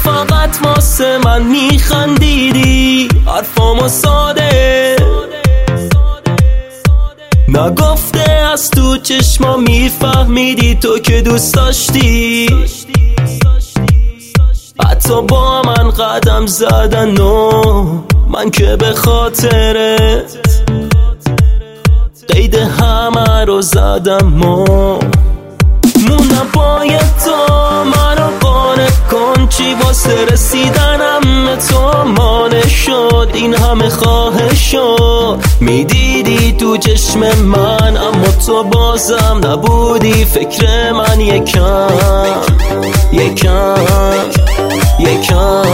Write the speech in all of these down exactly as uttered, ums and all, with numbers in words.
فقط واسه من میخندیدی، حرفامو ساده نگفته از تو چشما میفهمیدی تو که دوست داشتی، حتی با من قدم زدن و من که به خاطرت قید همه رو زدم و مونم باید تو منو قانع کن، چی واسه رسیدنم به تو مانع شد، این همه خواهشو میدیدی تو چشم من، اما تو بازم نبودی فکر من، یکم یکم یکم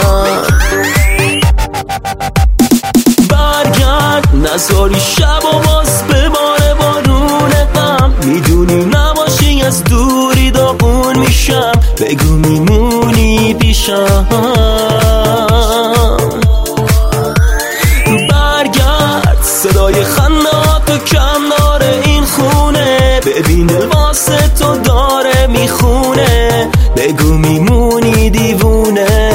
برگرد نذاری شب و باز بباره بارون غم، میدونی نباشی از دوری داغون میشم، بگو میمونی پیشم، برگرد صدای خندهاتو کم داره این خونه، ببین لباس تو داره میخونه، بگو میمونی دیوونه.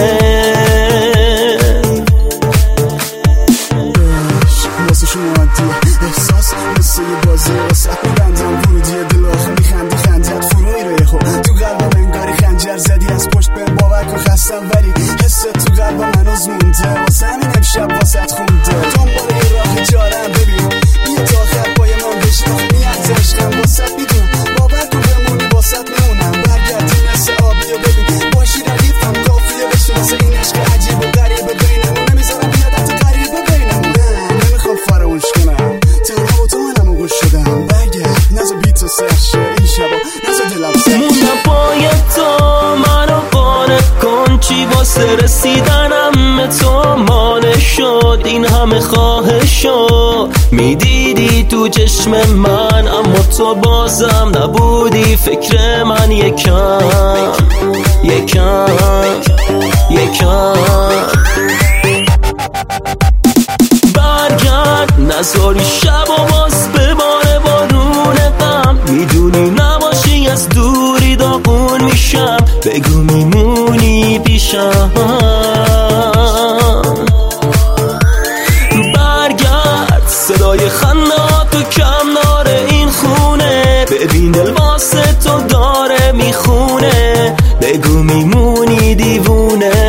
واسه شما عادیه احساس مثل یه بازی واسه بندم ورودیه، دل آخه میخندی خندیت فروی رو یخو تو قلبم انگاری خنجر زدی، از پشت به باور کن خستم ولی حست تو قلبم هنوز مونده، واسه همین امشب واسه خونده، دنبال یه راه جارم ببین بیا تا آخر پای من بشناخ، میاد عشقم واسه میدونم باور کن بمونی واسه میمونم، برگردی مثل آبی و ببین باشی رقیبم کافیه بشه واسه این عشق عجیب و غریبه بینمون، نمیذارم بیادت غریبه بینمون، نه نمیخوام فراموش کنم تنها با تو منم گوش شدم، برگرد نزا بی تو سرشه این شبا نزا دلم سرشه، مونم باید تو منو قانع کن، چی واسه رسیدنم به تو مانع شد، این همه خواهشو میدیدی تو چشم من، اما تو بازم نبودی فکر من، یکم یکم یکم برگرد نذاری شب و باز بباره بارون غم، میدونی نباشی از دوری داغون میشم، بگو میمونی پیشم، برگرد صدای خندهاتو کم داره این خونه، ببین لباس تو داره میخونه، بگو میمونی دیوونه.